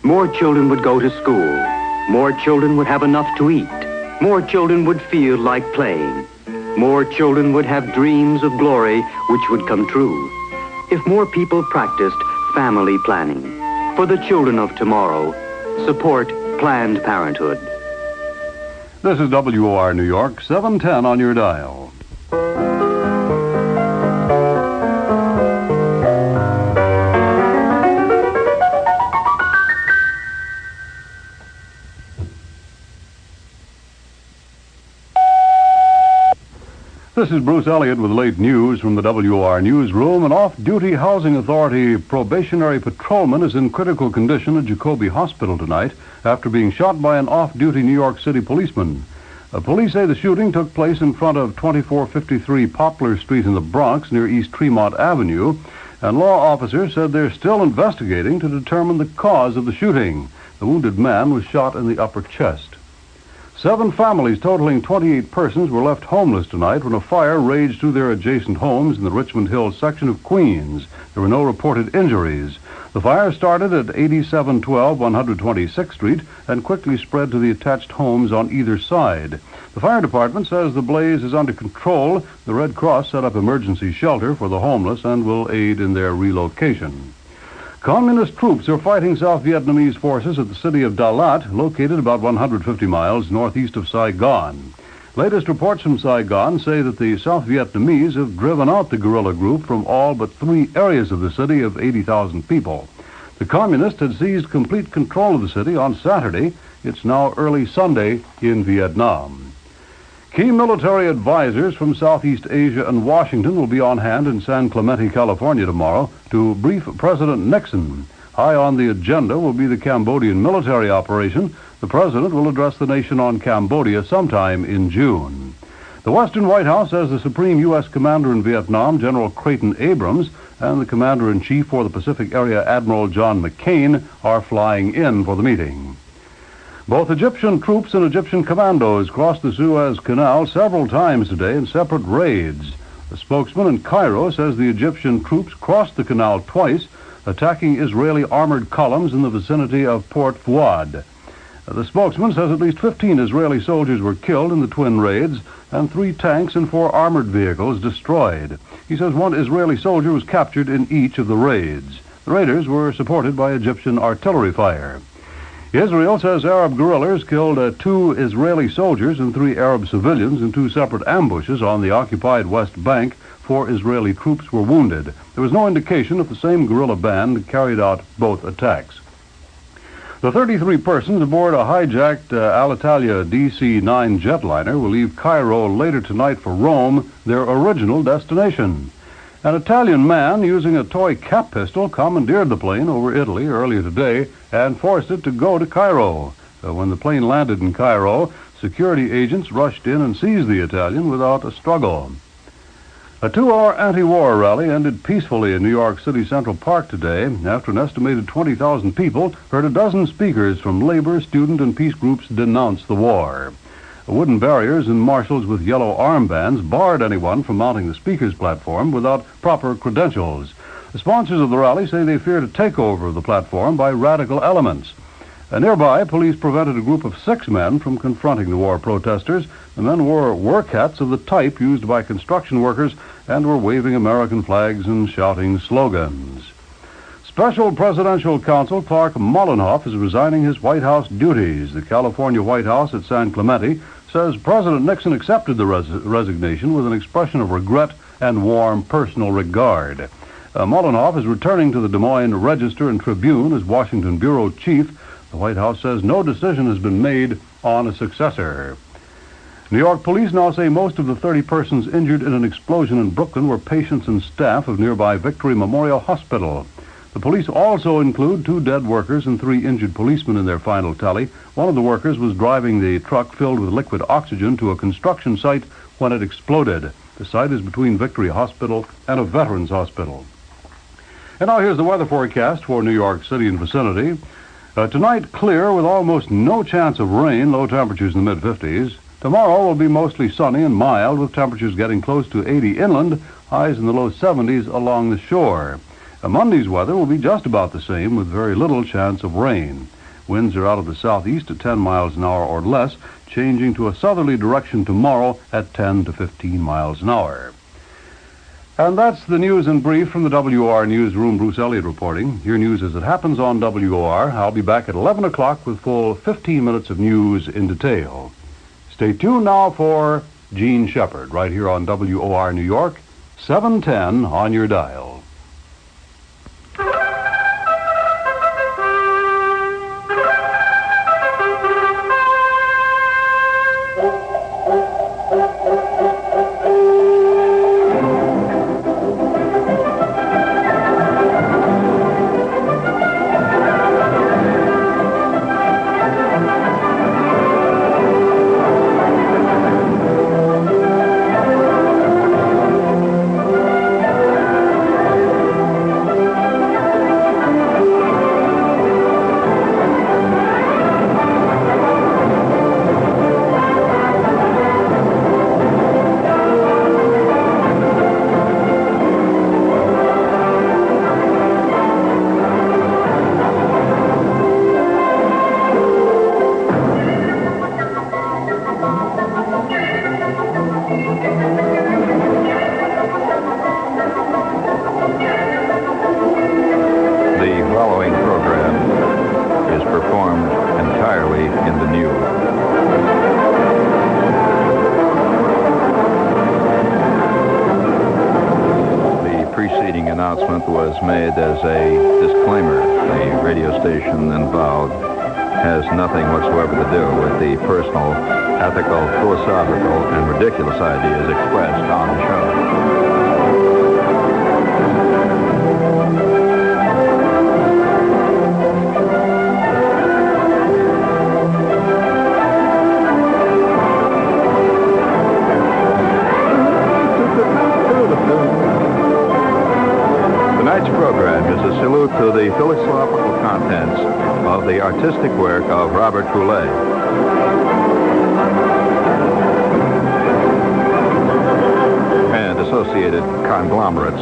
More children would go to school. More children would have enough to eat. More children would feel like playing. More children would have dreams of glory which would come true. If more people practiced family planning. For the children of tomorrow, support Planned Parenthood. This is WOR New York, 710 on your dial. This is Bruce Elliott with late news from the WOR newsroom. An off-duty Housing Authority probationary patrolman is in critical condition at Jacoby Hospital tonight after being shot by an off-duty New York City policeman. Police say the shooting took place in front of 2453 Poplar Street in the Bronx near East Tremont Avenue, and law officers said they're still investigating to determine the cause of the shooting. The wounded man was shot in the upper chest. 7 families totaling 28 persons were left homeless tonight when a fire raged through their adjacent homes in the Richmond Hill section of Queens. There were no reported injuries. The fire started at 8712 126th Street and quickly spread to the attached homes on either side. The fire department says the blaze is under control. The Red Cross set up emergency shelter for the homeless and will aid in their relocation. Communist troops are fighting South Vietnamese forces at the city of Dalat, located about 150 miles northeast of Saigon. Latest reports from Saigon say that the South Vietnamese have driven out the guerrilla group from all but 3 areas of the city of 80,000 people. The communists had seized complete control of the city on Saturday. It's now early Sunday in Vietnam. Key military advisors from Southeast Asia and Washington will be on hand in San Clemente, California tomorrow to brief President Nixon. High on the agenda will be the Cambodian military operation. The president will address the nation on Cambodia sometime in June. The Western White House says the Supreme U.S. Commander in Vietnam, General Creighton Abrams, and the Commander-in-Chief for the Pacific Area, Admiral John McCain, are flying in for the meeting. Both Egyptian troops and Egyptian commandos crossed the Suez Canal several times today in separate raids. A spokesman in Cairo says the Egyptian troops crossed the canal twice, attacking Israeli armored columns in the vicinity of Port Fouad. The spokesman says at least 15 Israeli soldiers were killed in the twin raids and 3 tanks and 4 armored vehicles destroyed. He says 1 Israeli soldier was captured in each of the raids. The raiders were supported by Egyptian artillery fire. Israel says Arab guerrillas killed 2 Israeli soldiers and 3 Arab civilians in 2 separate ambushes on the occupied West Bank. 4 Israeli troops were wounded. There was no indication if the same guerrilla band carried out both attacks. The 33 persons aboard a hijacked Alitalia DC-9 jetliner will leave Cairo later tonight for Rome, their original destination. An Italian man using a toy cap pistol commandeered the plane over Italy earlier today and forced it to go to Cairo. When the plane landed in Cairo, security agents rushed in and seized the Italian without a struggle. A 2-hour anti-war rally ended peacefully in New York City Central Park today after an estimated 20,000 people heard a dozen speakers from labor, student, and peace groups denounce the war. Wooden barriers and marshals with yellow armbands barred anyone from mounting the speaker's platform without proper credentials. The sponsors of the rally say they feared a takeover of the platform by radical elements. Nearby, police prevented a group of 6 men from confronting the war protesters. The men wore work hats of the type used by construction workers and were waving American flags and shouting slogans. Special Presidential Counsel Clark Mollenhoff is resigning his White House duties. The California White House at San Clemente says President Nixon accepted the resignation with an expression of regret and warm personal regard. Mollenhoff is returning to the Des Moines Register and Tribune as Washington Bureau Chief. The White House says no decision has been made on a successor. New York police now say most of the 30 persons injured in an explosion in Brooklyn were patients and staff of nearby Victory Memorial Hospital. The police also include 2 dead workers and 3 injured policemen in their final tally. One of the workers was driving the truck filled with liquid oxygen to a construction site when it exploded. The site is between Victory Hospital and a veterans hospital. And now here's the weather forecast for New York City and vicinity. Tonight, clear with almost no chance of rain, low temperatures in the mid-50s. Tomorrow will be mostly sunny and mild, with temperatures getting close to 80 inland, highs in the low 70s along the shore. Monday's weather will be just about the same, with very little chance of rain. Winds are out of the southeast at 10 miles an hour or less, changing to a southerly direction tomorrow at 10 to 15 miles an hour. And that's the news in brief from the WOR newsroom. Bruce Elliott reporting. Your news as it happens on WOR. I'll be back at 11 o'clock with full 15 minutes of news in detail. Stay tuned now for Gene Shepard, right here on WOR New York, 710 on your dial. Was made as a disclaimer. The radio station involved has nothing whatsoever to do with the personal, ethical, philosophical, and ridiculous ideas expressed on the show. To the philosophical contents of the artistic work of Robert Goulet. And associated conglomerates.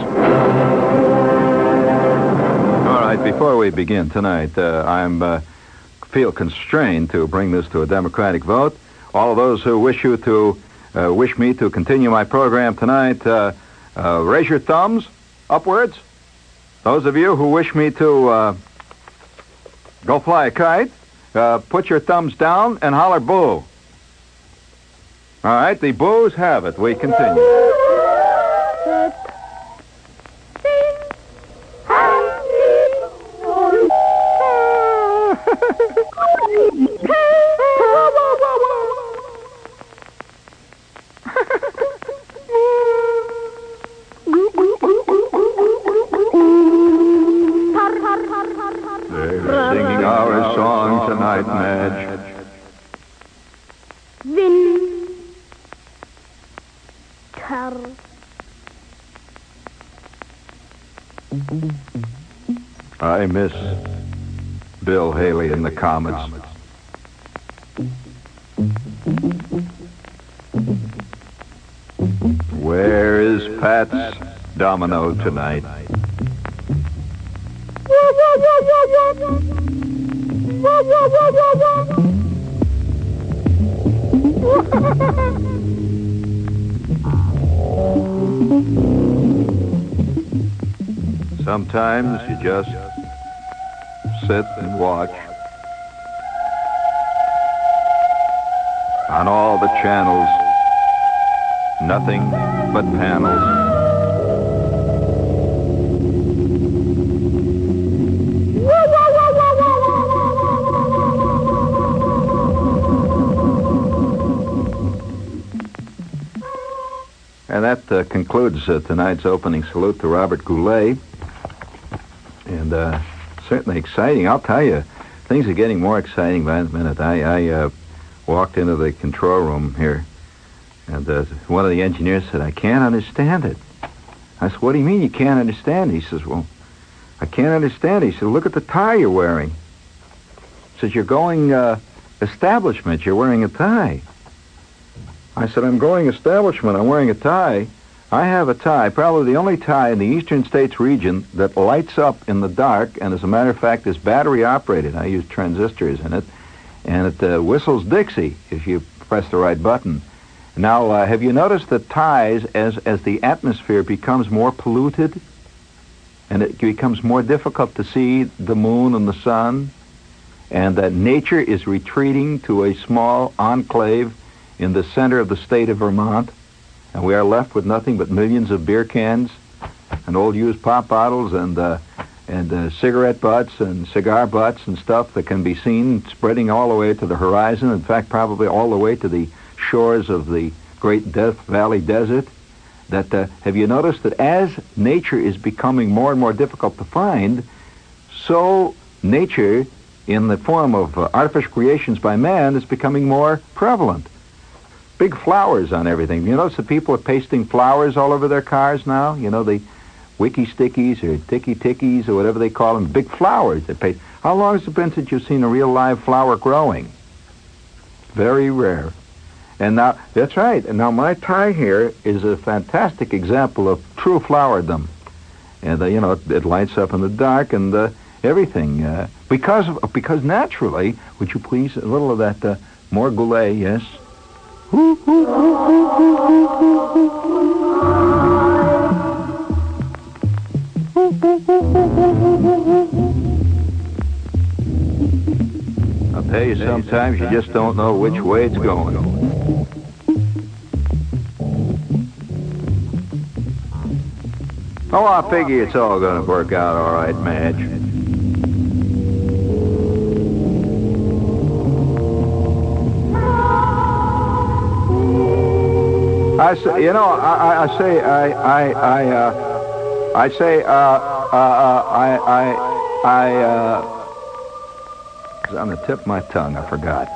All right, before we begin tonight, I feel constrained to bring this to a Democratic vote. All of those who wish me to continue my program tonight, raise your thumbs upwards. Those of you who wish me to go fly a kite, put your thumbs down and holler boo. All right, the boos have it. We continue. I miss Bill Haley and the Comets. Where is Pat's domino tonight? Sometimes you just sit and watch on all the channels, nothing but panels. And that concludes tonight's opening salute to Robert Goulet. And certainly exciting. I'll tell you, things are getting more exciting by the minute. I walked into the control room here, and one of the engineers said, "I can't understand it." I said, "What do you mean you can't understand it?" He says, "Well, I can't understand it." He said, "Look at the tie you're wearing." He says, "You're going establishment. You're wearing a tie." I said, "I'm going establishment. I'm wearing a tie. I have a tie, probably the only tie in the eastern states region that lights up in the dark, and as a matter of fact is battery operated. I use transistors in it, and it whistles Dixie if you press the right button. Now, have you noticed that ties, as the atmosphere becomes more polluted, and it becomes more difficult to see the moon and the sun, and that nature is retreating to a small enclave in the center of the state of Vermont, and we are left with nothing but millions of beer cans and old used pop bottles and cigarette butts and cigar butts and stuff that can be seen spreading all the way to the horizon, in fact, probably all the way to the shores of the great Death Valley Desert. That have you noticed that as nature is becoming more and more difficult to find, so nature in the form of artificial creations by man is becoming more prevalent. Big flowers on everything. You notice that people are pasting flowers all over their cars now? You know, the Wiki Stickies or Ticky Tickies or whatever they call them. Big flowers they paste. How long has it been since you've seen a real live flower growing? Very rare. And now, that's right. And now my tie here is a fantastic example of true flowerdom. And, you know, it lights up in the dark and everything. Because naturally, would you please, a little of that more Goulet, yes? I'll tell you, sometimes you just don't know which way it's going. Oh, I figure it's all going to work out all right, Madge. I say, you know, it's on the tip of my tongue, I forgot.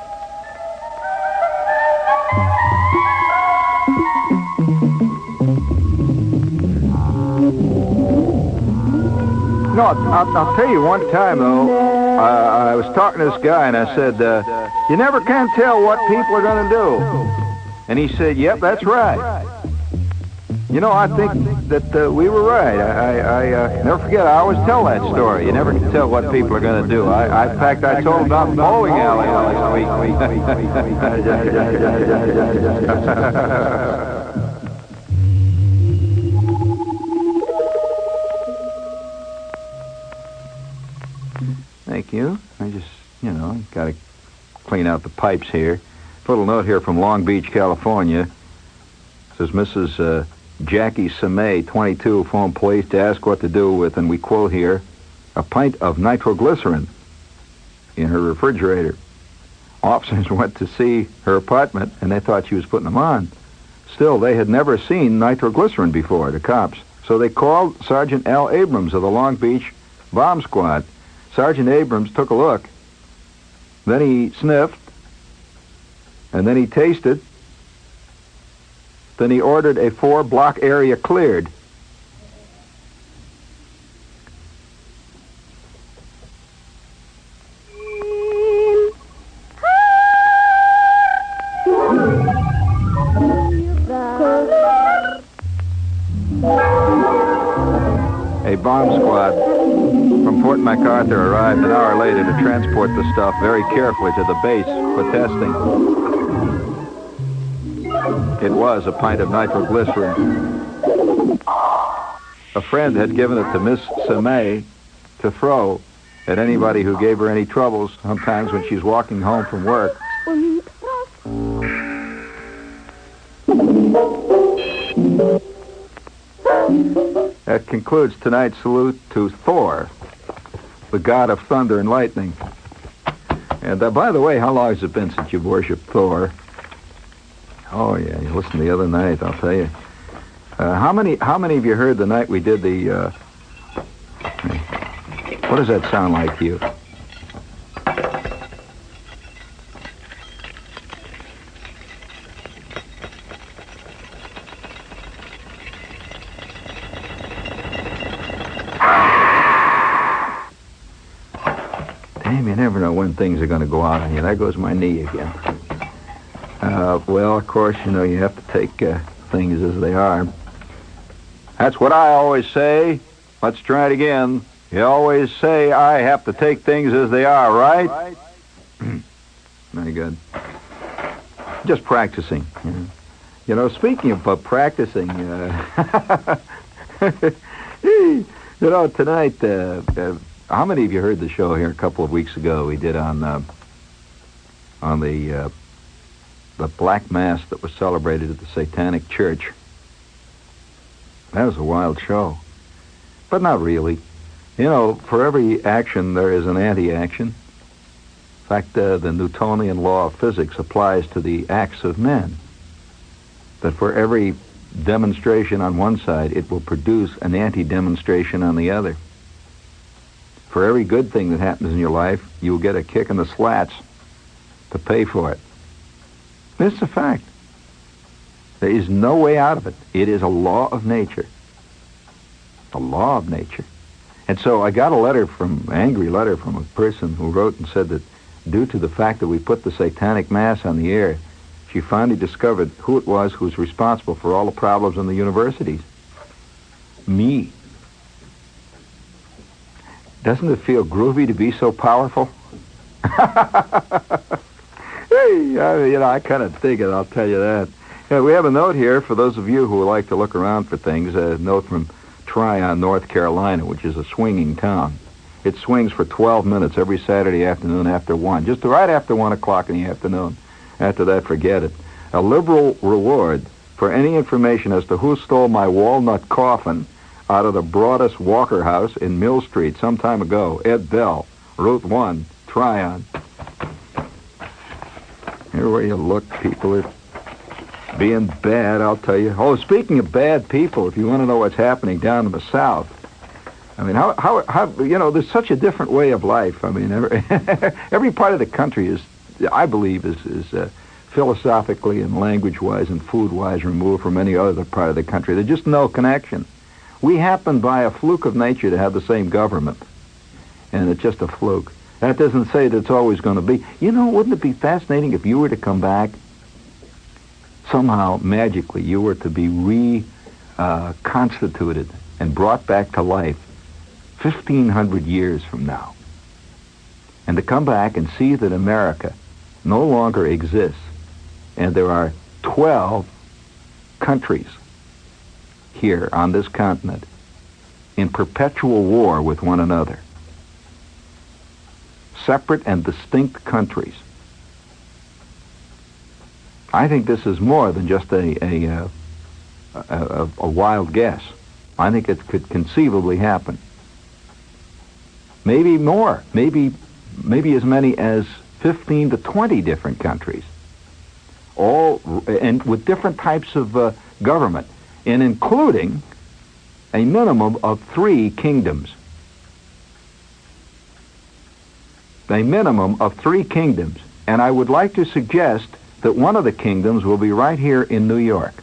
No, I'll tell you one time, though, I was talking to this guy, and I said, you never can tell what people are going to do. And he said, yep, that's right. You know, I think that we were right. I never forget, I always tell that story. You never can tell what people are going to do. In fact, I told about the bowling alley last week. Thank you. I just, you know, got to clean out the pipes here. Little note here from Long Beach, California. It says Mrs. Jackie Samay, 22, phoned police to ask what to do with, and we quote here, a pint of nitroglycerin in her refrigerator. Officers went to see her apartment, and they thought she was putting them on. Still, they had never seen nitroglycerin before, the cops. So they called Sergeant Al Abrams of the Long Beach Bomb Squad. Sergeant Abrams took a look. Then he sniffed. And then he tasted. Then he ordered a 4-block area cleared. A bomb squad from Fort MacArthur arrived an hour later to transport the stuff very carefully to the base for testing. It was a pint of nitroglycerin. A friend had given it to Miss Samay to throw at anybody who gave her any troubles, sometimes when she's walking home from work. That concludes tonight's salute to Thor, the god of thunder and lightning. And by the way, how long has it been since you've worshipped Thor? Oh, yeah, you listened the other night, I'll tell you. How many of you heard the night we did the, what does that sound like to you? Damn, you never know when things are going to go out on you. There goes my knee again. Well, of course, you know, you have to take things as they are. That's what I always say. Let's try it again. You always say I have to take things as they are, right? Very good. Just practicing. You know, speaking of practicing, you know, tonight, how many of you heard the show here a couple of weeks ago we did on the Black Mass that was celebrated at the Satanic Church? That was a wild show. But not really. You know, for every action, there is an anti-action. In fact, the Newtonian law of physics applies to the acts of men. That for every demonstration on one side, it will produce an anti-demonstration on the other. For every good thing that happens in your life, you will get a kick in the slats to pay for it. It's a fact. There is no way out of it. It is a law of nature. A law of nature. And so I got an angry letter from a person who wrote and said that due to the fact that we put the Satanic Mass on the air, she finally discovered who it was who was responsible for all the problems in the universities. Me. Doesn't it feel groovy to be so powerful? Hey, I kind of dig it, I'll tell you that. Yeah, we have a note here for those of you who like to look around for things, a note from Tryon, North Carolina, which is a swinging town. It swings for 12 minutes every Saturday afternoon after 1, just right after 1 o'clock in the afternoon. After that, forget it. A liberal reward for any information as to who stole my walnut coffin out of the Broadus Walker House in Mill Street some time ago. Ed Bell, Route 1, Tryon. Here where you look, people are being bad, I'll tell you. Oh, speaking of bad people, if you want to know what's happening down in the South, I mean, how you know, there's such a different way of life. I mean, every part of the country is, I believe, is philosophically and language-wise and food-wise removed from any other part of the country. There's just no connection. We happen by a fluke of nature to have the same government, and it's just a fluke. That doesn't say that it's always going to be. You know, wouldn't it be fascinating if you were to come back, somehow, magically, you were to be reconstituted and brought back to life 1,500 years from now, and to come back and see that America no longer exists, and there are 12 countries here on this continent in perpetual war with one another. Separate and distinct countries. I think this is more than just a wild guess. I think it could conceivably happen. Maybe more. Maybe as many as 15 to 20 different countries. All and with different types of government, and including a minimum of 3 kingdoms. A minimum of 3 kingdoms. And I would like to suggest that one of the kingdoms will be right here in New York.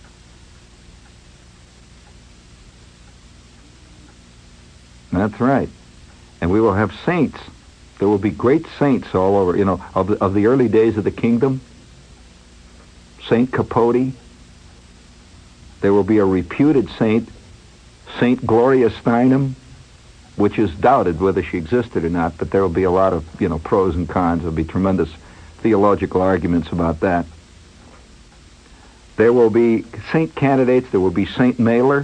That's right. And we will have saints. There will be great saints all over, you know, of the early days of the kingdom. Saint Capote. There will be a reputed saint, Saint Gloria Steinem, which is doubted whether she existed or not, but there will be a lot of, you know, pros and cons. There will be tremendous theological arguments about that. There will be saint candidates. There will be Saint Mailer.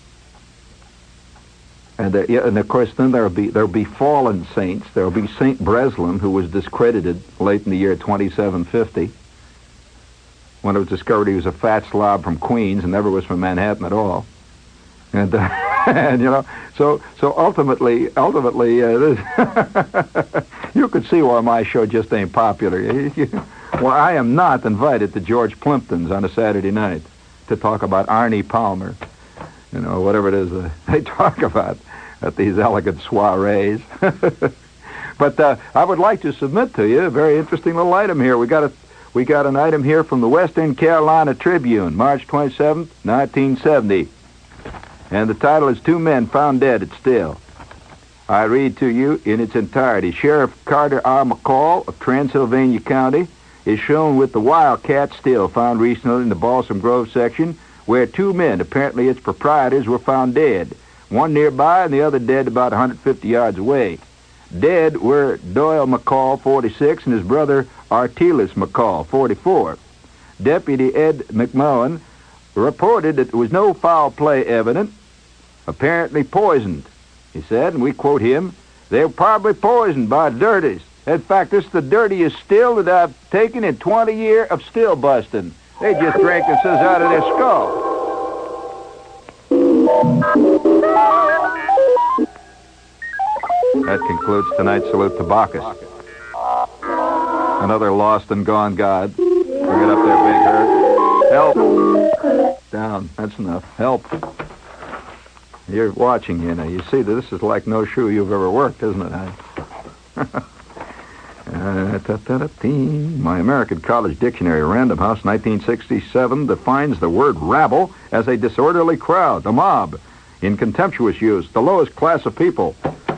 And of course, then there will be fallen saints. There will be Saint Breslin, who was discredited late in the year 2750. When it was discovered he was a fat slob from Queens and never was from Manhattan at all. And, and you know, so ultimately, this you could see why my show just ain't popular. Well, I am not invited to George Plimpton's on a Saturday night to talk about Arnie Palmer, you know, whatever it is they talk about at these elegant soirees. But I would like to submit to you a very interesting little item here. We got an item here from the Western Carolina Tribune, March 27th, 1970. And the title is 2 Men Found Dead at Still. I read to you in its entirety. Sheriff Carter R. McCall of Transylvania County is shown with the wildcat still found recently in the Balsam Grove section where two men, apparently its proprietors, were found dead. One nearby and the other dead about 150 yards away. Dead were Doyle McCall, 46, and his brother Artelis McCall, 44. Deputy Ed McMullen reported that there was no foul play evident, apparently poisoned. He said, and we quote him, "They were probably poisoned by dirties. In fact, this is the dirtiest still that I've taken in 20 years of still busting. They just drank this out of their skull." That concludes tonight's salute to Bacchus. Another lost and gone god. Bring it up there, Big Hurt. Help. Down. That's enough. Help. You're watching, you know. You see that this is like no shoe you've ever worked, isn't it? My American College Dictionary, Random House, 1967, defines the word rabble as a disorderly crowd, a mob, in contemptuous use, the lowest class of people.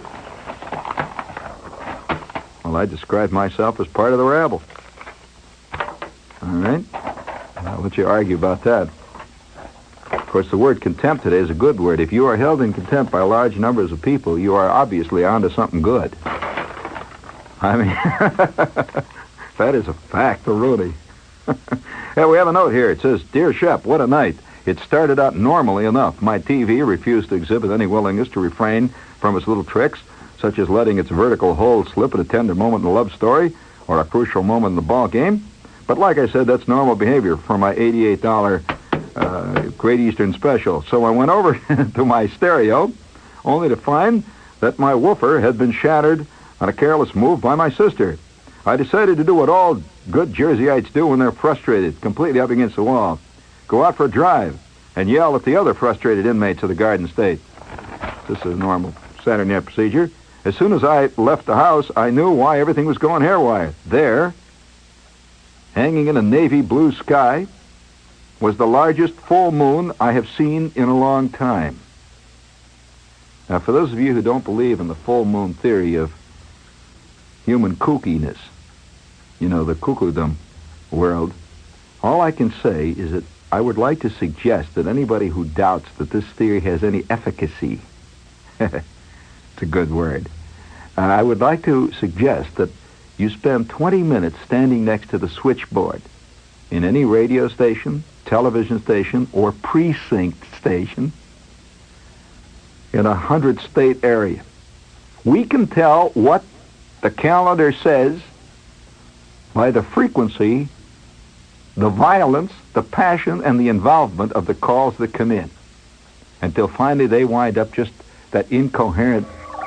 Well, I describe myself as part of the rabble. All right? I'll let you argue about that. Of course, the word contempt today is a good word. If you are held in contempt by large numbers of people, you are obviously onto something good. I mean, that is a fact, Rudy. Yeah, we have a note here. It says, "Dear Shep, what a night. It started out normally enough. My TV refused to exhibit any willingness to refrain from its little tricks, such as letting its vertical hold slip at a tender moment in a love story or a crucial moment in the ball game. But like I said, that's normal behavior for my $88 Great Eastern Special. So I went over to my stereo, only to find that my woofer had been shattered on a careless move by my sister. I decided to do what all good Jerseyites do when they're frustrated, completely up against the wall. Go out for a drive and yell at the other frustrated inmates of the Garden State. This is a normal Saturday night procedure. As soon as I left the house, I knew why everything was going haywire. There, hanging in a navy blue sky, was the largest full moon I have seen in a long time." Now, for those of you who don't believe in the full moon theory of human kookiness, you know, the cuckoodom world, all I can say is that I would like to suggest that anybody who doubts that this theory has any efficacy, it's a good word, I would like to suggest that you spend 20 minutes standing next to the switchboard in any radio station, television station, or precinct station in a 100-state area. We can tell what the calendar says by the frequency, the violence, the passion, and the involvement of the calls that come in, until finally they wind up just that incoherent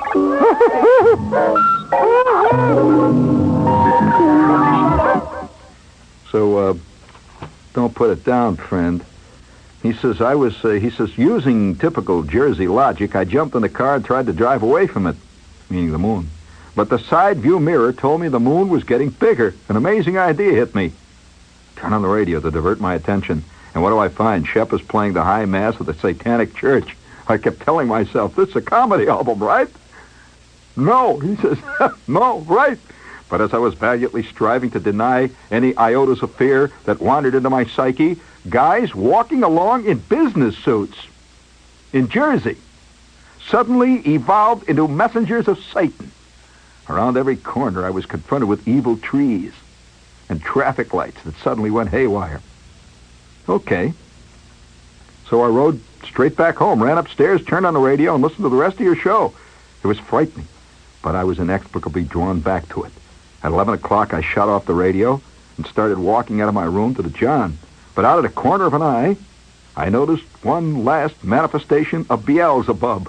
So, don't put it down, friend. He says, using typical Jersey logic, I jumped in the car and tried to drive away from it, meaning the moon. But the side view mirror told me the moon was getting bigger. An amazing idea hit me. Turn on the radio to divert my attention. And what do I find? Shep is playing the high mass of the Satanic Church. I kept telling myself, this is a comedy album, right? No, he says, no, right. But as I was valiantly striving to deny any iotas of fear that wandered into my psyche, guys walking along in business suits in Jersey suddenly evolved into messengers of Satan. Around every corner, I was confronted with evil trees and traffic lights that suddenly went haywire. Okay. So I rode straight back home, ran upstairs, turned on the radio, and listened to the rest of your show. It was frightening, but I was inexplicably drawn back to it. At 11 o'clock, I shut off the radio and started walking out of my room to the John. But out of the corner of an eye, I noticed one last manifestation of Beelzebub.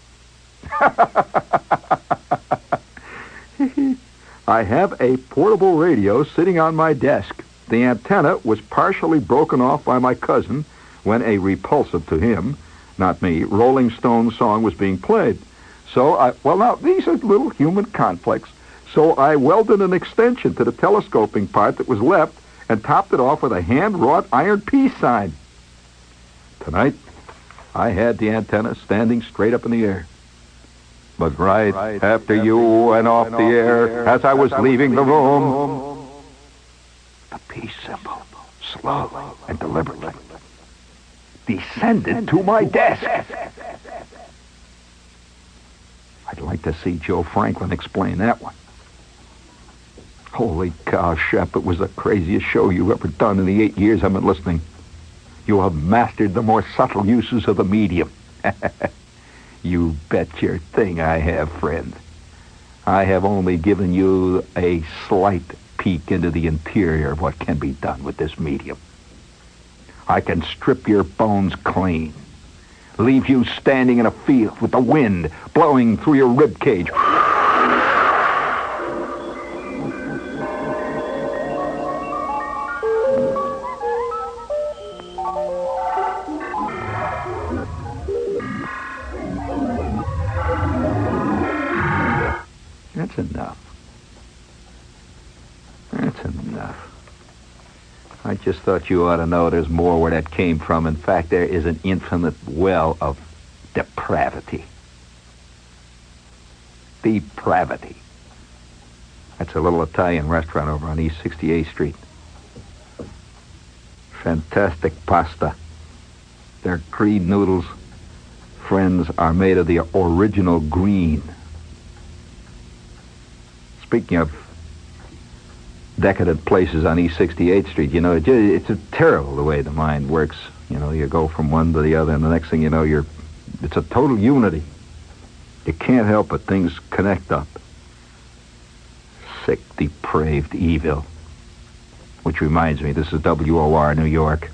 I have a portable radio sitting on my desk. The antenna was partially broken off by my cousin when a repulsive to him, not me, Rolling Stones song was being played. So now these are little human conflicts. So I welded an extension to the telescoping part that was left and topped it off with a hand-wrought iron peace sign. Tonight, I had the antenna standing straight up in the air. But right after you went off the air, as I was leaving the room, the peace symbol, slowly and deliberately, descended to my desk. I'd like to see Joe Franklin explain that one. Holy cow, Shep, it was the craziest show you've ever done in the 8 years I've been listening. You have mastered the more subtle uses of the medium. You bet your thing I have, friend. I have only given you a slight peek into the interior of what can be done with this medium. I can strip your bones clean, leave you standing in a field with the wind blowing through your rib cage. That's enough. That's enough. I just thought you ought to know there's more where that came from. In fact, there is an infinite well of depravity. Depravity. That's a little Italian restaurant over on East 68th Street. Fantastic pasta. Their green noodles, friends, are made of the original green. Speaking of decadent places on East 68th Street, you know, it's terrible the way the mind works. You know, you go from one to the other, and the next thing you know, it's a total unity. You can't help it. Things connect up. Sick, depraved evil. Which reminds me, this is WOR, New York.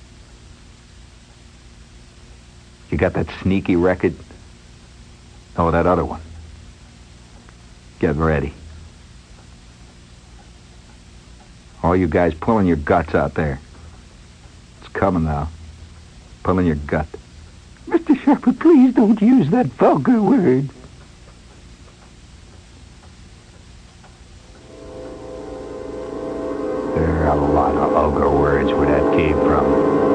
You got that sneaky record? Oh, that other one. Get ready. All you guys pulling your guts out there. It's coming now. Pulling your gut. Mr. Shepard, please don't use that vulgar word. There are a lot of vulgar words where that came from.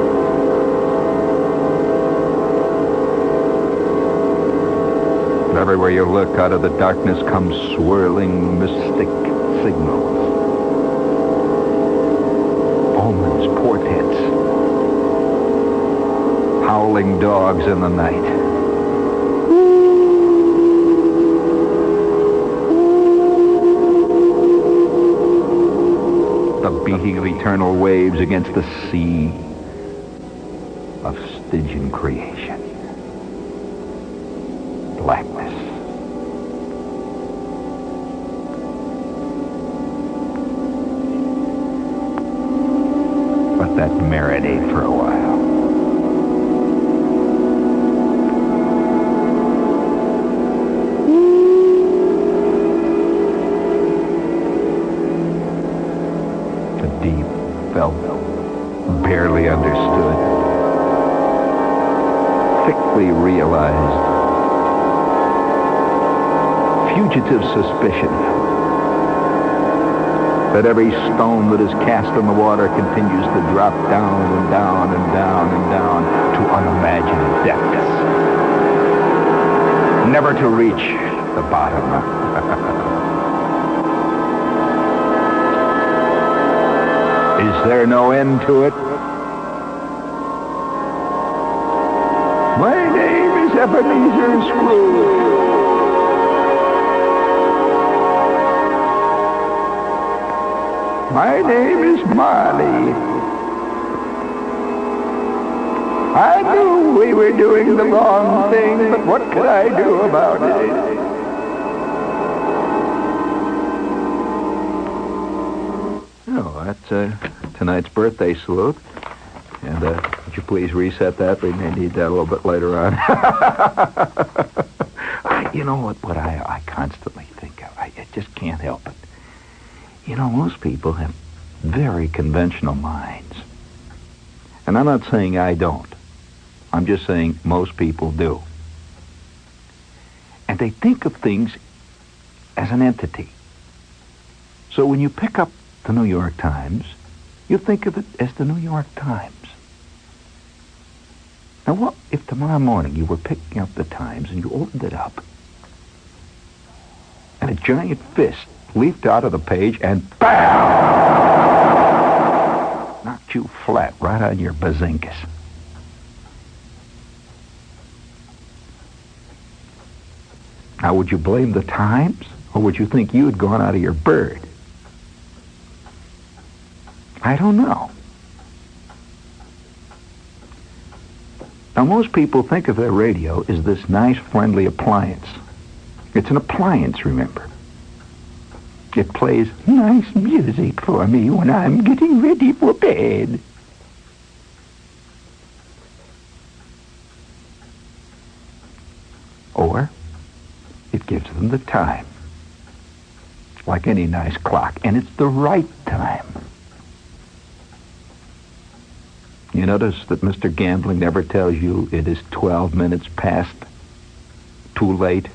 Everywhere you look, out of the darkness come swirling, mystic signals. Omens, portents, howling dogs in the night. The beating of eternal waves against the sea of Stygian creation. Blackness. Let that marinate for a while. The deep, felt, barely understood, thickly realized, fugitive suspicion that every stone that is cast in the water continues to drop down and down and down and down to unimagined depths, never to reach the bottom. Is there no end to it? My name is Ebenezer Scrooge. My name is Marley. I knew we were doing the wrong thing, but what could I do about it? Oh, that's tonight's birthday salute. And would you please reset that? We may need that a little bit later on. You know what I constantly think of? I just can't help it. You know, most people have very conventional minds. And I'm not saying I don't. I'm just saying most people do. And they think of things as an entity. So when you pick up the New York Times, you think of it as the New York Times. Now what if tomorrow morning you were picking up the Times and you opened it up and a giant fist leaped out of the page and BAM! Knocked you flat right on your bazinkus. Now, would you blame the times, or would you think you had gone out of your bird? I don't know. Now, most people think of their radio as this nice, friendly appliance. It's an appliance, remember. It plays nice music for me when I'm getting ready for bed. Or it gives them the time. Like any nice clock, and it's the right time. You notice that Mr. Gambling never tells you it is 12 minutes past too late,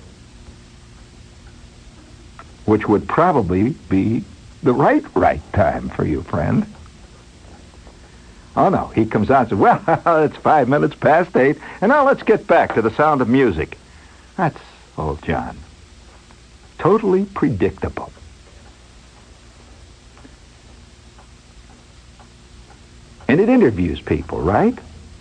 which would probably be the right time for you, friend. Oh, no, he comes out and says, well, it's 5 minutes past 8, and now let's get back to the sound of music. That's old John. Totally predictable. And it interviews people, right?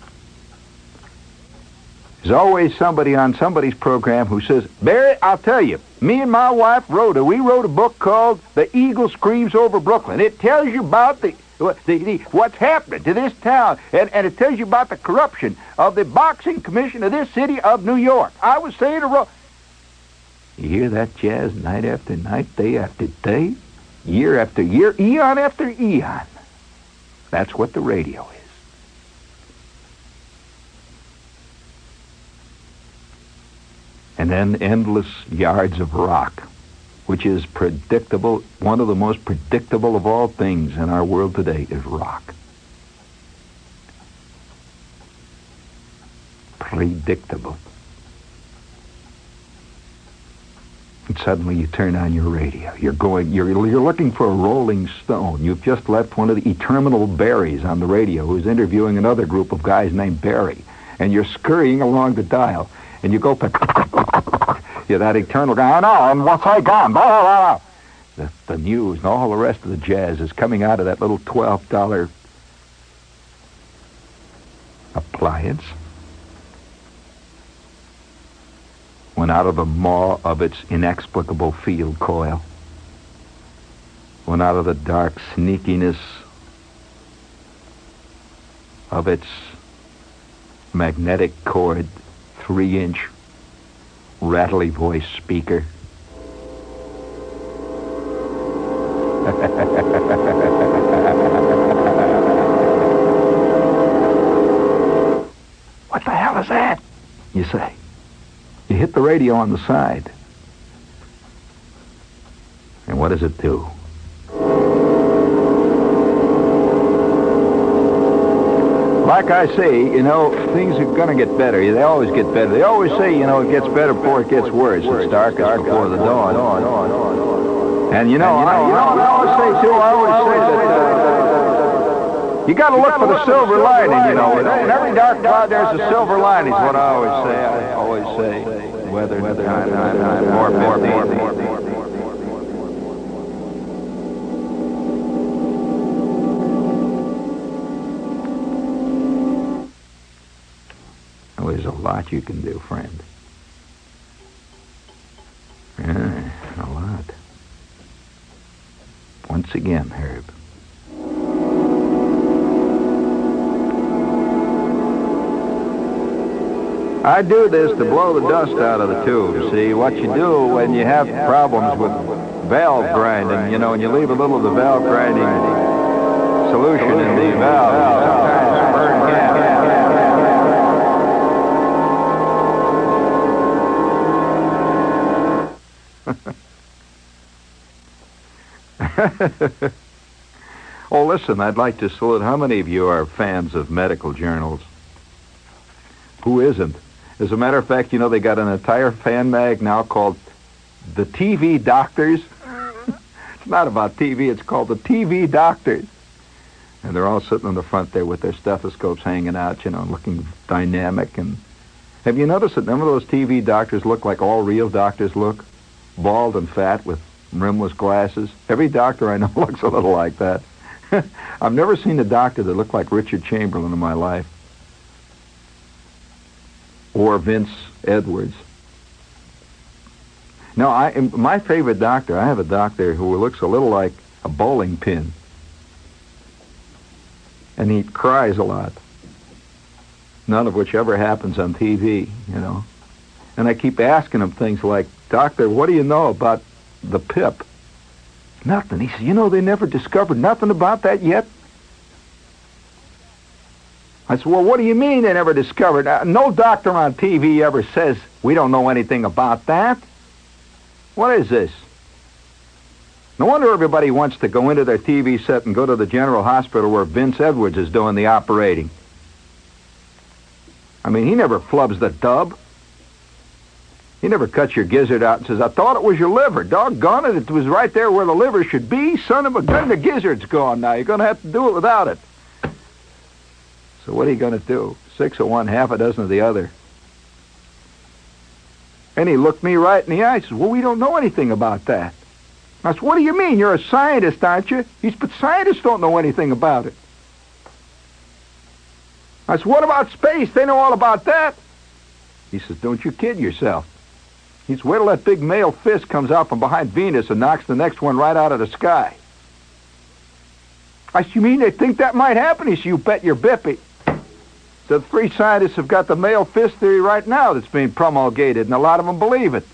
There's always somebody on somebody's program who says, Barry, I'll tell you, me and my wife we wrote a book called The Eagle Screams Over Brooklyn. It tells you about what's happening to this town, and it tells you about the corruption of the boxing commission of this city of New York. I was saying you hear that jazz night after night, day after day, year after year, eon after eon. That's what the radio is. And then endless yards of rock, which is predictable. One of the most predictable of all things in our world today is rock. Predictable. And suddenly you turn on your radio. You're looking for a Rolling Stone. You've just left one of the Eternal Barrys on the radio who's interviewing another group of guys named Barry. And you're scurrying along the dial. And you go, you're that eternal guy. I know, and what's I gone? Blah, blah, blah. The news and all the rest of the jazz is coming out of that little $12 appliance. Went out of the maw of its inexplicable field coil. Went out of the dark sneakiness of its magnetic cord, 3-inch rattly voice speaker. What the hell is that? You say. You hit the radio on the side. And what does it do? Like I say, things are going to get better. They always get better. They always say, it gets better before it gets worse. It's darkest before the dawn. And I always say that you got to look for the silver lining, In every dark cloud, there's a silver lining, is what I always say. I always say, weather, more. There's a lot you can do, friend. Yeah, a lot. Once again, Herb. I do this to blow the dust out of the tube. See, what you do when you have problems with valve grinding, and you leave a little of the valve grinding solution in the valve, sometimes burn gas. Oh, listen, I'd like to salute. How many of you are fans of medical journals? Who isn't? As a matter of fact, they got an entire fan mag now called The TV Doctors. It's not about TV, it's called The TV Doctors. And they're all sitting in the front there with their stethoscopes hanging out, looking dynamic. And have you noticed that none of those TV doctors look like all real doctors look? Bald and fat with rimless glasses. Every doctor I know looks a little like that. I've never seen a doctor that looked like Richard Chamberlain in my life. Or Vince Edwards. No, my favorite doctor, I have a doctor who looks a little like a bowling pin. And he cries a lot. None of which ever happens on TV, you know. And I keep asking him things like, Doctor, what do you know about the PIP? Nothing. He said, you know, they never discovered nothing about that yet. I said, well, what do you mean they never discovered? No doctor on TV ever says we don't know anything about that. What is this? No wonder everybody wants to go into their TV set and go to the General Hospital where Vince Edwards is doing the operating. I mean, he never flubs the dub. He never cuts your gizzard out and says, I thought it was your liver. Doggone it, it was right there where the liver should be. Son of a gun, the gizzard's gone now. You're going to have to do it without it. So what are you going to do? 6 of one, half a dozen of the other. And he looked me right in the eye and says, well, we don't know anything about that. I said, what do you mean? You're a scientist, aren't you? He said, but scientists don't know anything about it. I said, what about space? They know all about that. He says, don't you kid yourself. He says, wait till that big male fist comes out from behind Venus and knocks the next one right out of the sky. I said, you mean they think that might happen? He said, you bet your bippy. So the 3 scientists have got the male fist theory right now that's being promulgated, and a lot of them believe it.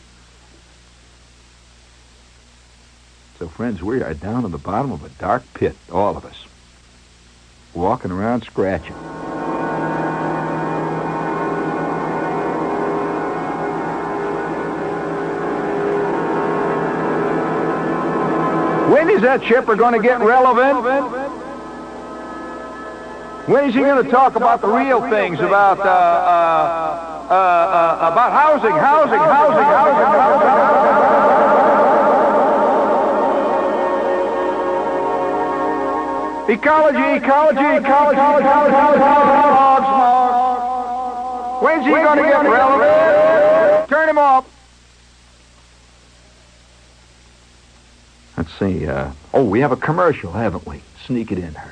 So, friends, we are down at the bottom of a dark pit, all of us, walking around scratching. When is that chipper going to get relevant? When is he going to talk about the real things, about housing? Ecology. When's he going to get relevant? Turn him off. Let's see. We have a commercial, haven't we? Sneak it in, Herb.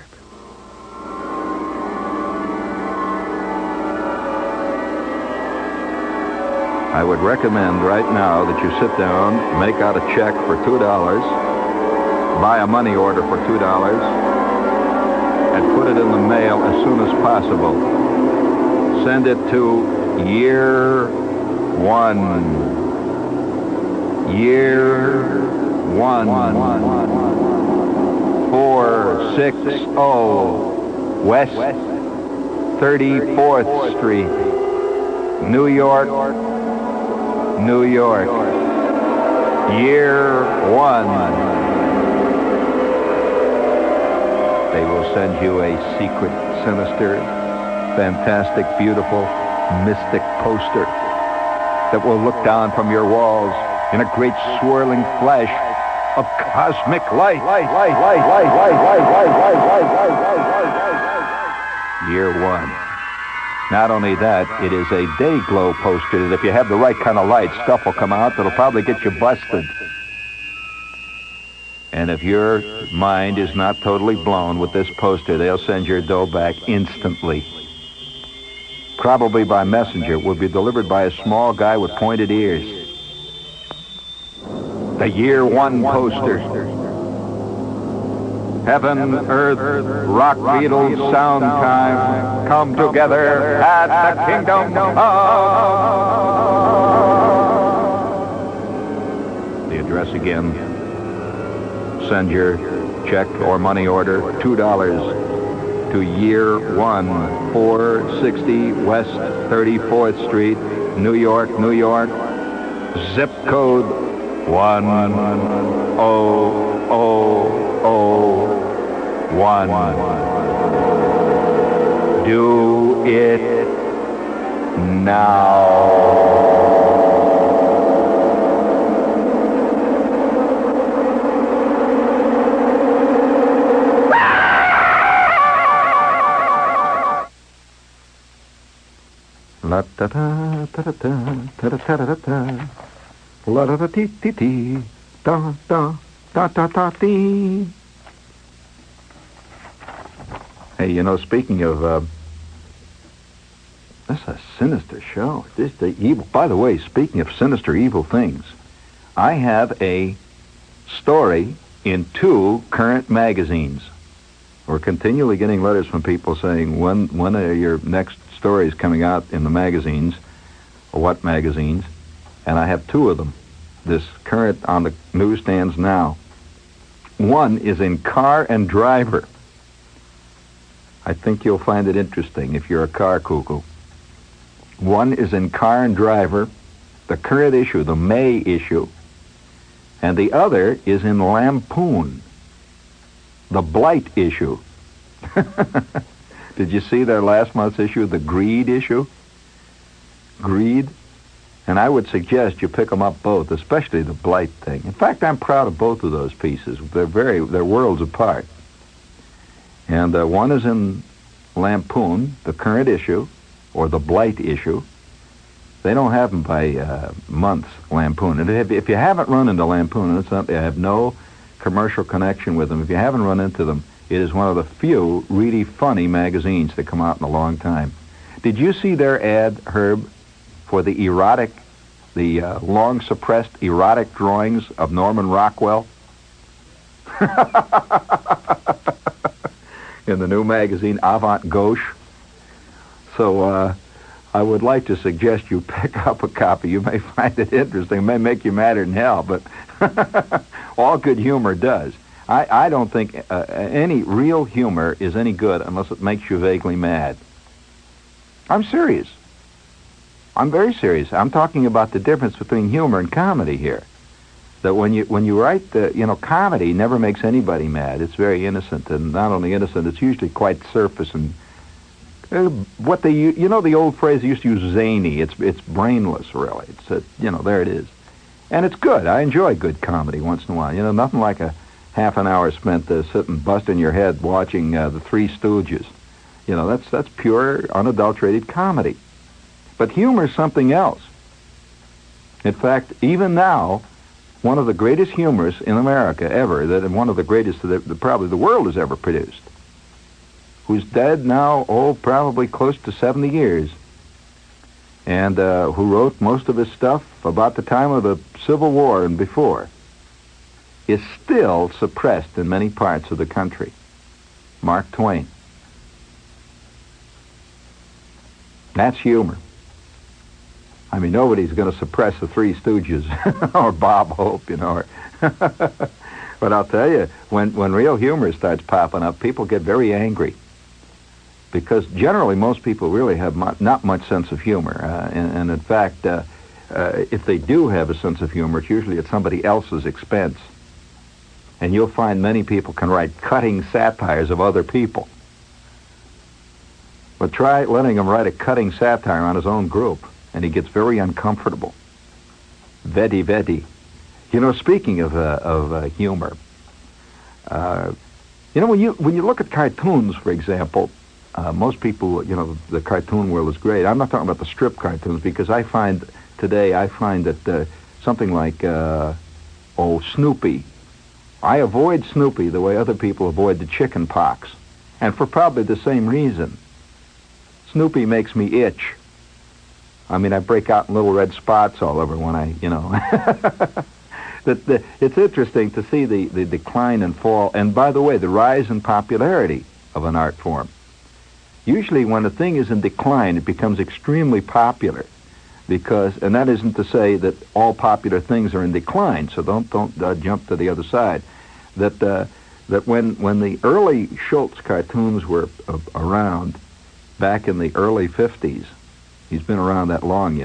I would recommend right now that you sit down, make out a check for $2, buy a money order for $2, and put it in the mail as soon as possible. Send it to Year 1. Year 1. 460 West 34th Street, New York, New York. Year 1. They will send you a secret, sinister, fantastic, beautiful, mystic poster that will look down from your walls in a great swirling flash of cosmic light. Year 1. Not only that, it is a day glow poster that if you have the right kind of light, stuff will come out that'll probably get you busted. And if your mind is not totally blown with this poster, they'll send your dough back instantly. Probably by messenger. It will be delivered by a small guy with pointed ears. The Year 1 poster. Heaven, earth, rock, Beatles, sound time, come together at the kingdom of... The address again. Send your check or money order, $2, to Year 1, 460 West 34th Street, New York, New York. Zip code 10001. Do it now. La ta ta ta ta ta ta ta ta ta. La da da ti ti ti. Da da da da da ti. Hey, you know, speaking of, this is a sinister show. This the evil. By the way, speaking of sinister, evil things, I have a story in 2 current magazines. We're continually getting letters from people saying, when are your next stories coming out in the magazines, or what magazines? And I have 2 of them, this current on the newsstands now. One is in Car and Driver. I think you'll find it interesting if you're a car cuckoo. One is in Car and Driver, the current issue, the May issue. And the other is in Lampoon, the Blight issue. Did you see their last month's issue, the Greed issue? Greed? And I would suggest you pick them up both, especially the Blight thing. In fact, I'm proud of both of those pieces. They're worlds apart. And one is in Lampoon, the current issue, or the Blight issue. They don't have them by months, Lampoon. And if you haven't run into Lampoon, and I have no commercial connection with them, if you haven't run into them, it is one of the few really funny magazines that come out in a long time. Did you see their ad, Herb, for the long-suppressed erotic drawings of Norman Rockwell? In the new magazine, Avant Gauche. So I would like to suggest you pick up a copy. You may find it interesting. It may make you madder than hell, but all good humor does. I don't think any real humor is any good unless it makes you vaguely mad. I'm serious. I'm very serious. I'm talking about the difference between humor and comedy here. That when you write comedy never makes anybody mad. It's very innocent, and not only innocent, it's usually quite surface and what they the old phrase they used to use, zany. It's brainless, really. It's there it is, and it's good. I enjoy good comedy once in a while. Nothing like a half an hour spent sitting busting your head watching the Three Stooges. That's pure, unadulterated comedy. But humor is something else. In fact, even now, one of the greatest humorists in America ever, and one of the greatest that probably the world has ever produced, who's dead now, probably close to 70 years, and who wrote most of his stuff about the time of the Civil War and before, is still suppressed in many parts of the country. Mark Twain. That's humor. I mean, nobody's going to suppress the Three Stooges or Bob Hope, But I'll tell you, when real humor starts popping up, people get very angry. Because generally, most people really have not much sense of humor. And in fact, if they do have a sense of humor, it's usually at somebody else's expense. And you'll find many people can write cutting satires of other people. But try letting him write a cutting satire on his own group, and he gets very uncomfortable. Vedi, vedi. Speaking of humor, when you look at cartoons, for example, most people, the cartoon world is great. I'm not talking about the strip cartoons, because I find that something like, Snoopy. I avoid Snoopy the way other people avoid the chicken pox, and for probably the same reason. Snoopy makes me itch. I mean, I break out in little red spots all over when I. It's interesting to see the decline and fall, and by the way, the rise in popularity of an art form. Usually when a thing is in decline, it becomes extremely popular, and that isn't to say that all popular things are in decline, so don't jump to the other side. That when the early Schultz cartoons were around, back in the early 50s, he's been around that long,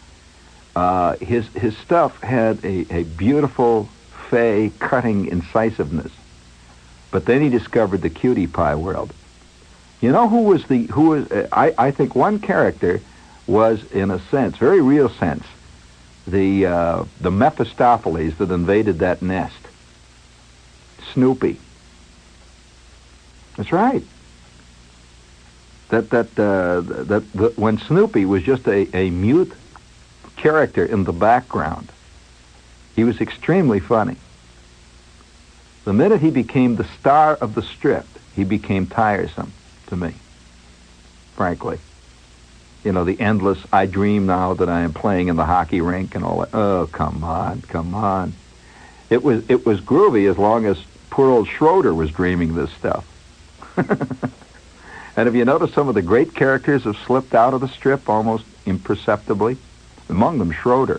his stuff had a beautiful, fey, cutting incisiveness. But then he discovered the cutie pie world. I think one character was, in a sense, very real sense, the Mephistopheles that invaded that nest. Snoopy. That's right. That when Snoopy was just a mute character in the background, he was extremely funny. The minute he became the star of the strip, he became tiresome to me, frankly. the endless, I dream now that I am playing in the hockey rink and all that. Oh, come on. It was groovy as long as poor old Schroeder was dreaming this stuff. And have you noticed some of the great characters have slipped out of the strip almost imperceptibly? Among them, Schroeder.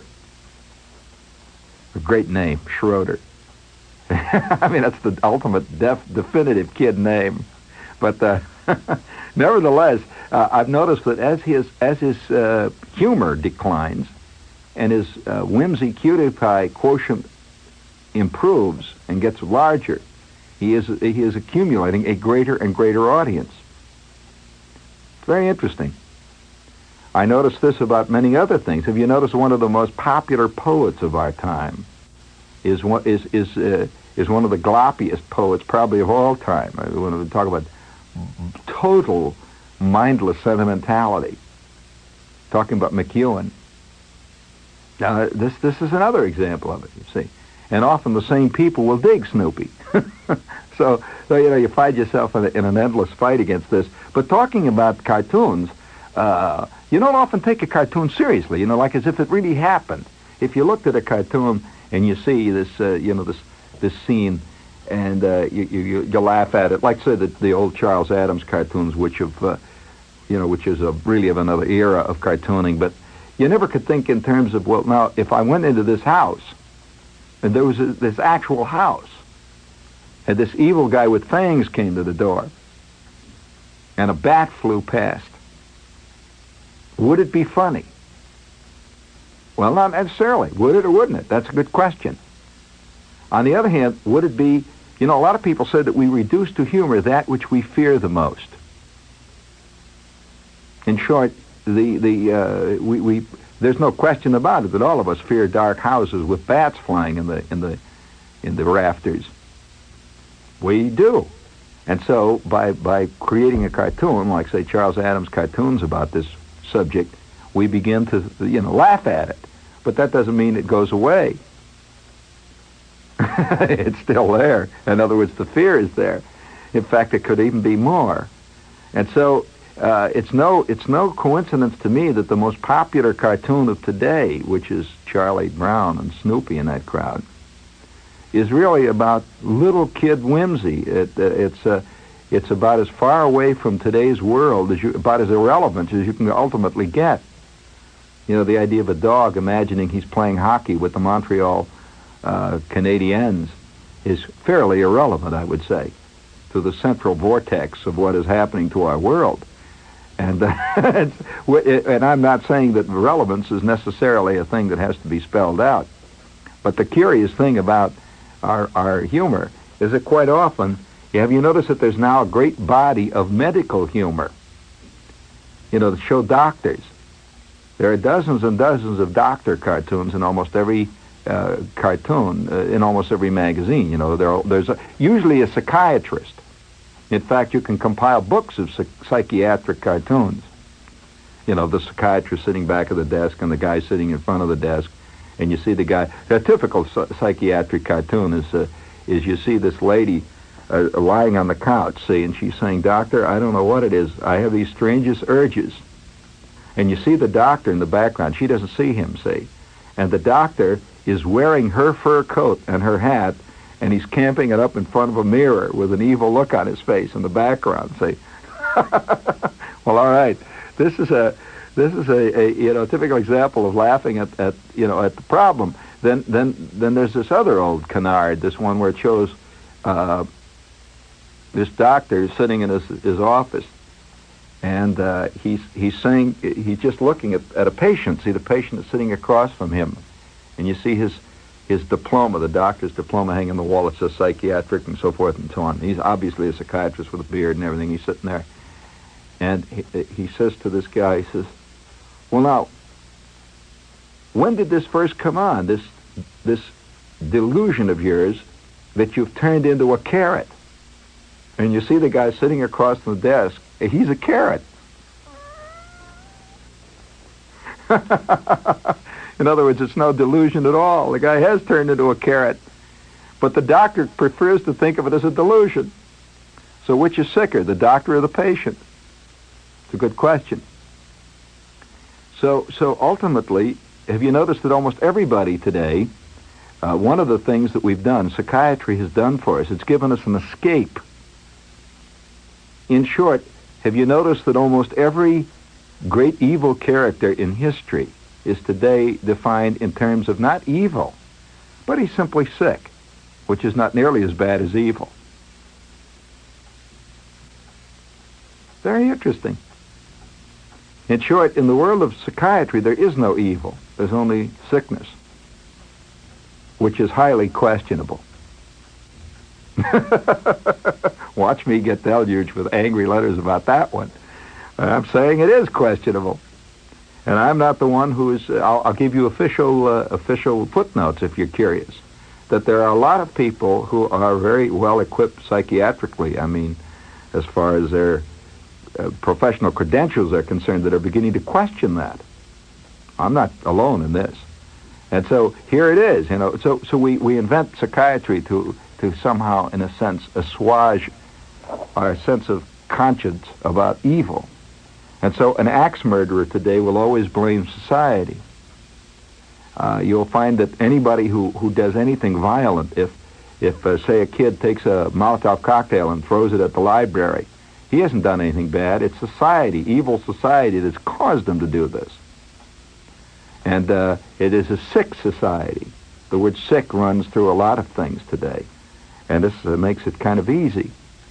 A great name, Schroeder. I mean, that's the ultimate definitive kid name. But nevertheless, I've noticed that as his humor declines and his whimsy cutie pie quotient improves and gets larger, he is accumulating a greater and greater audience. Very interesting. I noticed this about many other things. Have you noticed one of the most popular poets of our time is one of the gloppiest poets probably of all time? When we talk about total mindless sentimentality, talking about McEwen. Now, this is another example of it, you see. And often the same people will dig Snoopy. So you find yourself in an endless fight against this. But talking about cartoons, you don't often take a cartoon seriously, like as if it really happened. If you looked at a cartoon and you see this, this scene, and you laugh at it, like say the old Charles Addams cartoons, which is really of another era of cartooning. But you never could think in terms of, well, now if I went into this house, and there was this actual house, and this evil guy with fangs came to the door, and a bat flew past, would it be funny? Well, not necessarily. Would it or wouldn't it? That's a good question. On the other hand, would it be, a lot of people say that we reduce to humor that which we fear the most. In short, there's no question about it that all of us fear dark houses with bats flying in the rafters. We do. And so by creating a cartoon, like say Charles Addams cartoons about this subject, we begin to laugh at it. But that doesn't mean it goes away. It's still there. In other words, the fear is there. In fact, it could even be more. And so it's no coincidence to me that the most popular cartoon of today, which is Charlie Brown and Snoopy in that crowd, is really about little kid whimsy. It's about as far away from today's world about as irrelevant as you can ultimately get. The idea of a dog imagining he's playing hockey with the Montreal Canadiens is fairly irrelevant, I would say, to the central vortex of what is happening to our world. And and I'm not saying that relevance is necessarily a thing that has to be spelled out. But the curious thing about our humor is that quite often, have you noticed that there's now a great body of medical humor? To show doctors. There are dozens and dozens of doctor cartoons in almost every cartoon, in almost every magazine. There's usually a psychiatrist. In fact, you can compile books of psychiatric cartoons. The psychiatrist sitting back of the desk and the guy sitting in front of the desk, and you see the guy. A typical psychiatric cartoon is you see this lady lying on the couch, see, and she's saying, "Doctor, I don't know what it is. I have these strangest urges." And you see the doctor in the background. She doesn't see him, see. And the doctor is wearing her fur coat and her hat, and he's camping it up in front of a mirror with an evil look on his face in the background, see. Well, all right. This is a typical example of laughing at the problem. Then there's this other old canard, this one where it shows this doctor sitting in his office, and he's saying, he's just looking at a patient. See, the patient is sitting across from him, and you see his diploma, the doctor's diploma, hanging on the wall. It says psychiatric and so forth and so on. He's obviously a psychiatrist with a beard and everything. He's sitting there, and he says to this guy, he says, "Well, now, when did this first come on? This delusion of yours that you've turned into a carrot?" And you see the guy sitting across from the desk. He's a carrot. In other words, it's no delusion at all. The guy has turned into a carrot. But the doctor prefers to think of it as a delusion. So which is sicker, the doctor or the patient? It's a good question. So ultimately, have you noticed that almost everybody today, one of the things that we've done, psychiatry has done for us, it's given us an escape. In short, have you noticed that almost every great evil character in history is today defined in terms of not evil, but he's simply sick, which is not nearly as bad as evil. Very interesting. In short, in the world of psychiatry, there is no evil. There's only sickness, which is highly questionable. Watch me get deluged with angry letters about that one. I'm saying it is questionable. And I'm not the one who is... I'll give you official footnotes if you're curious. That there are a lot of people who are very well equipped psychiatrically, I mean, as far as their professional credentials are concerned, that are beginning to question that. I'm not alone in this. And so here it is, you know. So we invent psychiatry to somehow, in a sense, assuage our sense of conscience about evil. And so an axe murderer today will always blame society. You'll find that anybody who does anything violent, if say a kid takes a Molotov cocktail and throws it at the library, he hasn't done anything bad. It's society, evil society, that's caused him to do this. And it is a sick society. The word sick runs through a lot of things today. And this makes it kind of easy.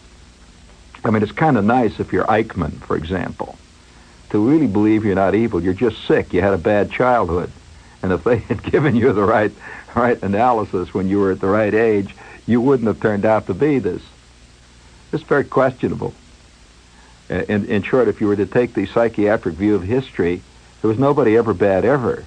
I mean, it's kind of nice if you're Eichmann, for example, to really believe you're not evil. You're just sick. You had a bad childhood. And if they had given you the right analysis when you were at the right age, you wouldn't have turned out to be this. It's very questionable. In short, if you were to take the psychiatric view of history, there was nobody ever bad ever.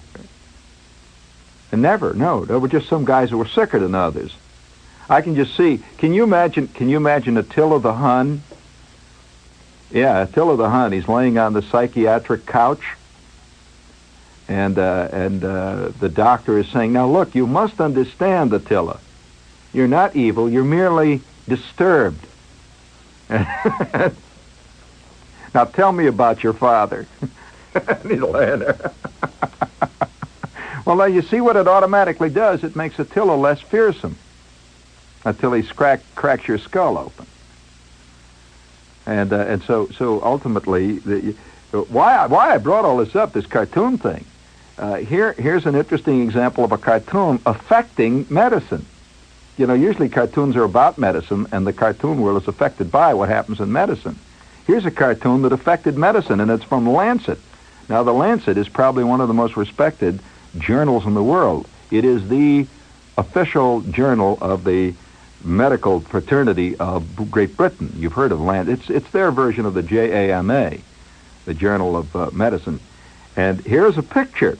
And never, no. There were just some guys who were sicker than others. I can just see, can you imagine Attila the Hun? Yeah, Attila the Hun, he's laying on the psychiatric couch, and the doctor is saying, now look, you must understand, Attila, you're not evil, you're merely disturbed. Now tell me about your father. And he's laying there. Well, now you see what it automatically does. It makes Attila less fearsome until he cracks your skull open. And so ultimately, why I brought all this up, this cartoon thing. Here's an interesting example of a cartoon affecting medicine. You know, usually cartoons are about medicine, and the cartoon world is affected by what happens in medicine. Here's a cartoon that affected medicine, and it's from Lancet. Now, the Lancet is probably one of the most respected journals in the world. It is the official journal of the medical fraternity of Great Britain. You've heard of Lancet. It's their version of the JAMA, the Journal of Medicine. And here's a picture.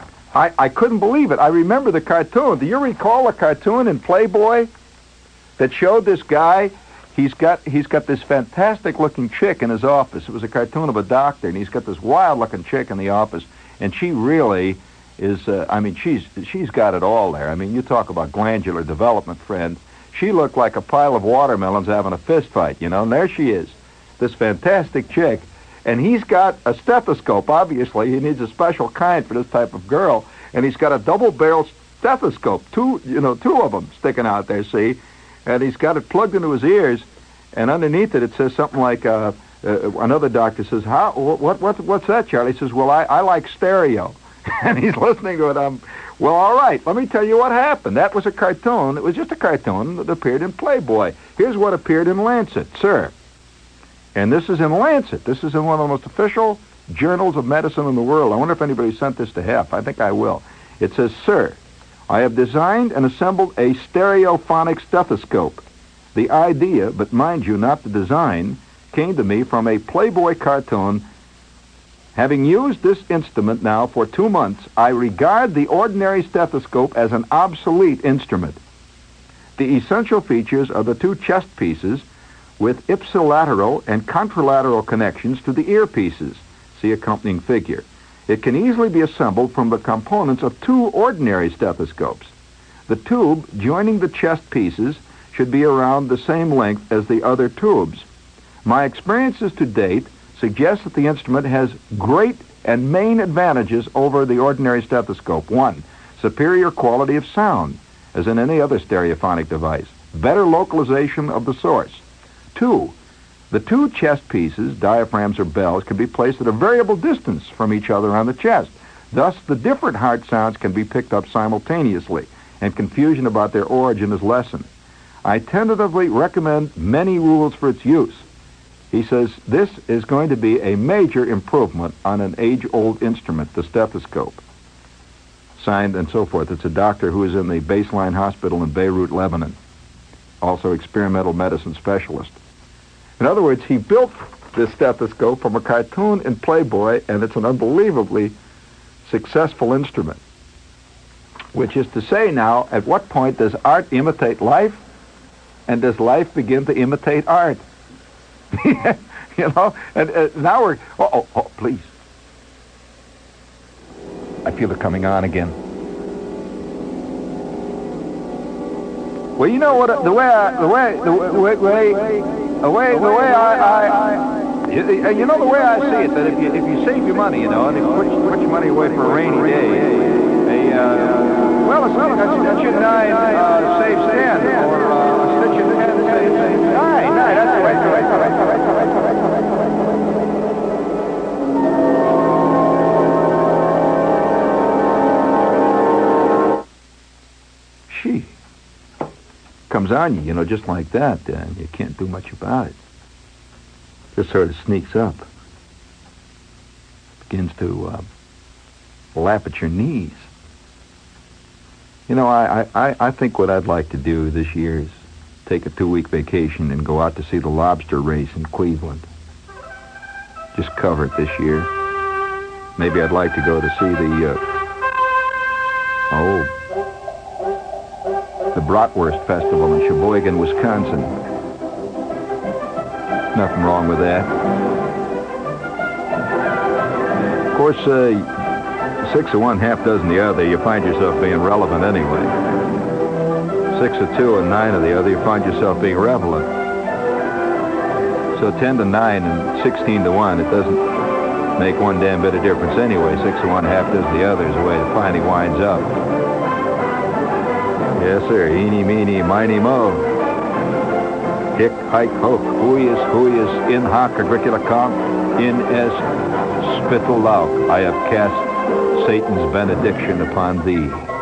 I couldn't believe it. I remember the cartoon. Do you recall a cartoon in Playboy that showed this guy? He's got this fantastic-looking chick in his office. It was a cartoon of a doctor, and he's got this wild-looking chick in the office, and she really is, she's got it all there. I mean, you talk about glandular development, friend. She looked like a pile of watermelons having a fist fight, you know, and there she is, this fantastic chick, and he's got a stethoscope, obviously. He needs a special kind for this type of girl, and he's got a double-barrel stethoscope, two of them sticking out there, see? And he's got it plugged into his ears, and underneath it says something like, another doctor says, what's that, Charlie? He says, well, I like stereo. And he's listening to it. Well, all right, let me tell you what happened. That was a cartoon. It was just a cartoon that appeared in Playboy. Here's what appeared in Lancet, sir. And this is in Lancet. This is in one of the most official journals of medicine in the world. I wonder if anybody sent this to Hef. I think I will. It says, sir, I have designed and assembled a stereophonic stethoscope. The idea, but mind you, not the design, came to me from a Playboy cartoon. Having used this instrument now for 2 months, I regard the ordinary stethoscope as an obsolete instrument. The essential features are the two chest pieces with ipsilateral and contralateral connections to the earpieces. See accompanying figure. It can easily be assembled from the components of two ordinary stethoscopes. The tube joining the chest pieces should be around the same length as the other tubes. My experiences to date suggest that the instrument has great and main advantages over the ordinary stethoscope. 1, superior quality of sound, as in any other stereophonic device. Better localization of the source. 2, the two chest pieces, diaphragms or bells, can be placed at a variable distance from each other on the chest. Thus, the different heart sounds can be picked up simultaneously, and confusion about their origin is lessened. I tentatively recommend many rules for its use. He says this is going to be a major improvement on an age-old instrument, the stethoscope. Signed and so forth. It's a doctor who is in the Baseline Hospital in Beirut, Lebanon. Also experimental medicine specialist. In other words, he built this stethoscope from a cartoon in Playboy, and it's an unbelievably successful instrument. Which is to say now, at what point does art imitate life? And does life begin to imitate art? You know? And now we're... Oh, please. I feel it coming on again. Well, you know what? The way I see it, that if you save your money, you know, and if you put your money away for a rainy day, a stitch in 9 saves 10, or a stitch in 10 saves 9. That's the way. She comes on you, you know, just like that, and you can't do much about it. Just sort of sneaks up. Begins to lap at your knees. You know, I think what I'd like to do this year is take a 2-week vacation and go out to see the lobster race in Cleveland. Just cover it this year. Maybe I'd like to go to see the Bratwurst Festival in Sheboygan, Wisconsin. Nothing wrong with that. Of course, 6 of one, half dozen the other, you find yourself being relevant anyway. 6 of 2 and 9 of the other, you find yourself being relevant. So 10 to 9 and 16 to 1, it doesn't make one damn bit of difference anyway. 6 of one, half dozen the other is the way it finally winds up. Yes, sir. Eeny, meeny, miny, mo. Hick, hike, hook. Huius, in hoc, agritula comp, in es spittle lauk. I have cast Satan's benediction upon thee.